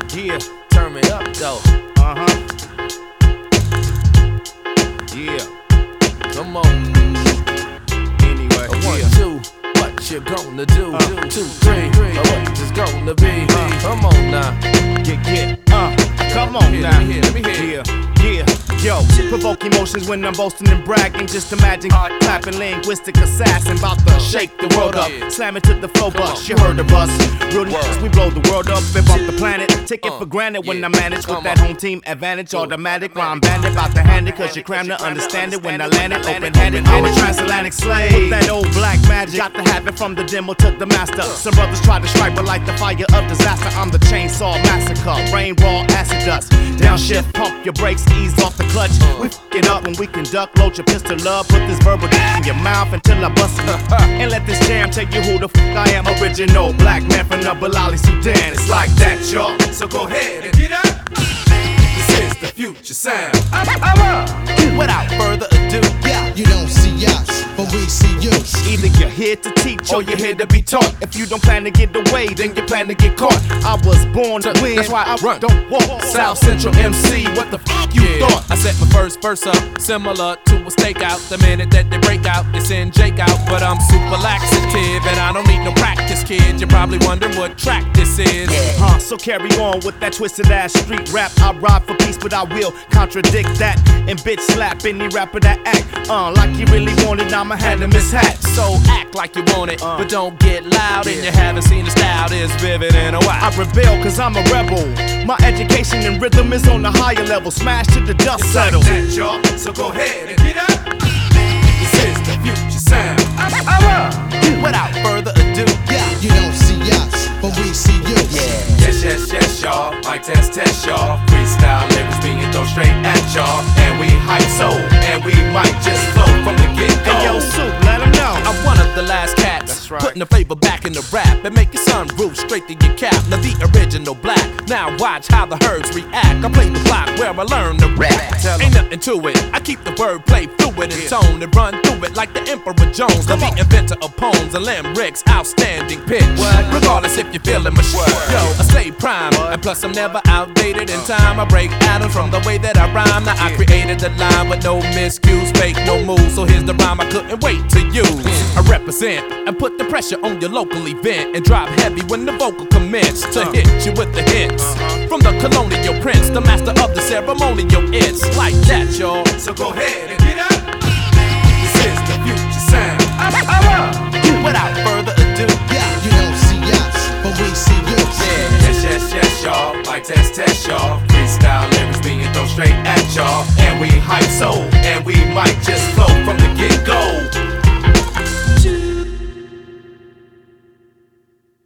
Yeah, turn me up though. Yeah, come on. Anyway, one, two, what you gonna do? 2, 3, what it's gonna be? Come on now, Come on now. Let me hear. Yeah, yo, provoke emotions when I'm boasting and bragging. Just imagine clapping linguistic assassin, about to shake the world up, slam it to the flow bus. You heard of us, real niggas, we blow the world up and bump the planet. Take it for granted when I manage with that home team advantage. Automatic rhyme bandit, about to hand it, cause you cram to understand it. When I land it, open-handed, I'm a transatlantic slave. With that old black magic, got to have it from the demo to the master. Some brothers try to strike, but like the fire of disaster, I'm the chainsaw massacre. Rain, raw, acid dust. Downshift, pump your brakes, ease off the clutch. We f it up when we conduct. Load your pistol up, put this verbal in your mouth until I bust it up. And let this jam tell you who the f I am. Original black man from the Balali, Sudan. It's like that, y'all. So go ahead and get up. This is the future sound. Without further ado, You don't see us, but we see you. either you're here to teach or you're here to be taught. If you don't plan to get away, then you plan to get caught. I was born to win, That's why I run. don't walk. South Central MC, what the f you thought? I set my first verse up, similar to a stakeout. The minute that they break out, they send Jake out. But I'm super laxative and I don't need no practice, kid. You're probably wondering what track this is. So carry on with that twisted ass street rap. I ride for peace, but I will contradict that and bitch slap any rapper that act like you really want it. I'ma hand him his hat. So act like you want it, but don't get loud. And you haven't seen the style this vivid in a while. I rebel cause I'm a rebel. My education and rhythm is on a higher level. Smash to the dust settle. Like that, y'all. So go ahead and get up. This is the future sound. Without further ado, You don't see us, but we see you. yes, y'all. Mic test, y'all. Freestyle lyrics being thrown straight at y'all. And we hype so, and we might just flow from the get-go. Hey, yo, Soup, let 'em know. I'm one of the last cats, That's right. putting the flavor back in the rap and make your sunroof straight to your cap. Now the original black, now watch how the herds react. I play the block where I learn to rap. Ain't nothing to it, I keep the word play fluid in tone and run through it like the Emperor Jones. The inventor of poems and limericks, outstanding pitch. Regardless if you're feeling my shit, yo, I stay prime, and plus I'm never outdated in time. I break atoms from the way that I rhyme. Now I created the line with no miscues, fake no moves. So here's the rhyme I couldn't wait to use. I represent and put the pressure on your local event and drop heavy when the vocal commence to hit you with the hits. From the colonial prince, the master of the ceremonial, it's like that, y'all. So go ahead and get up. This is the future sound. Without further ado, You don't see us, but we see you. Yes, y'all. Mic test, y'all. Freestyle lyrics being thrown straight at y'all. And we hype so, and we might just flow